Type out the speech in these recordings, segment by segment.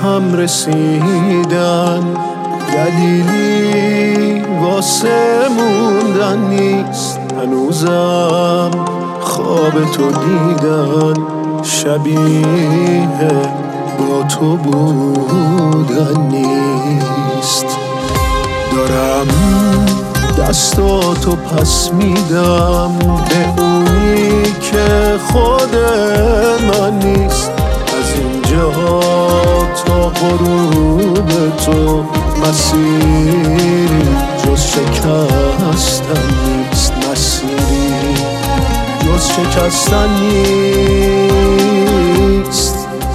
هم رسیدن، دلیلی واسه موندن نیست. هنوزم خواب تو دیدن شبیه با تو بودن نیست. دارم دستاتو پس میدم به اونی که خود من نیست. از اینجا تا غروب تو مسیری جز شکستن نیست. مسیری جز شکستن نیست.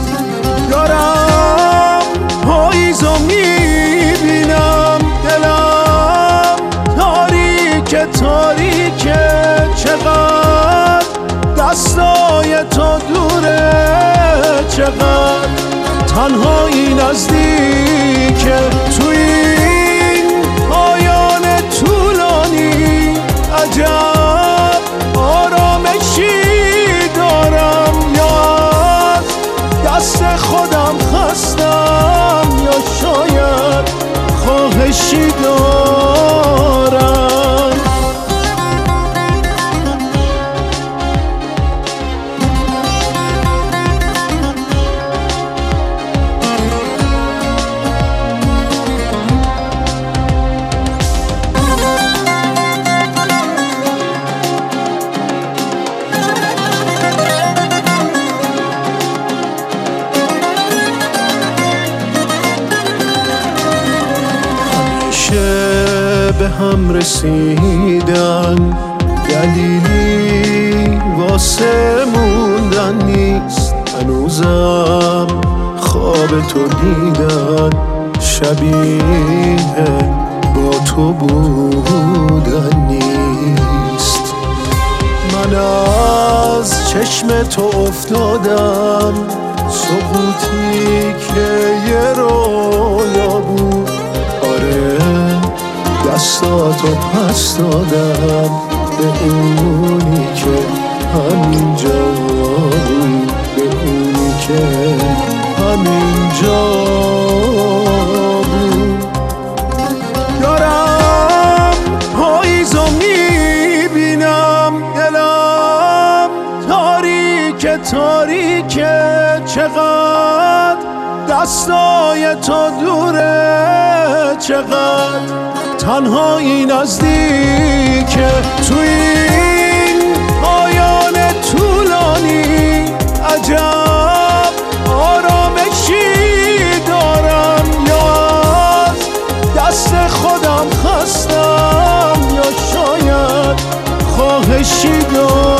دارم پاییزو میبینم، دلم تاریکه تاریکه. چقدر دستای تو دوره، چقدر تنهایی نزدیکه. توی این پایان طولانی عجب آرامشی دارم. یا از دست خودم خستم، یا شاید خواهشی دارم. به هم رسیدن، دلیلی واسه موندن نیست. هنوزم خواب تو دیدن شبیه با تو بودن نیست. من از چشم تو افتادم، سقوطی که یه رویا بود. آره دستاتو پس دادم به اونی که همینجا بود، به اونی که همینجا بود. دارم پاییزو میبینم، دلم تاریکه تاریکه. چقدر دستای تو دوره، چقدر تنهایی نزدیکه. توی این پایان طولانی عجب آرامشی دارم. یا از دست خودم خستم، یا شاید خواهشی دارم.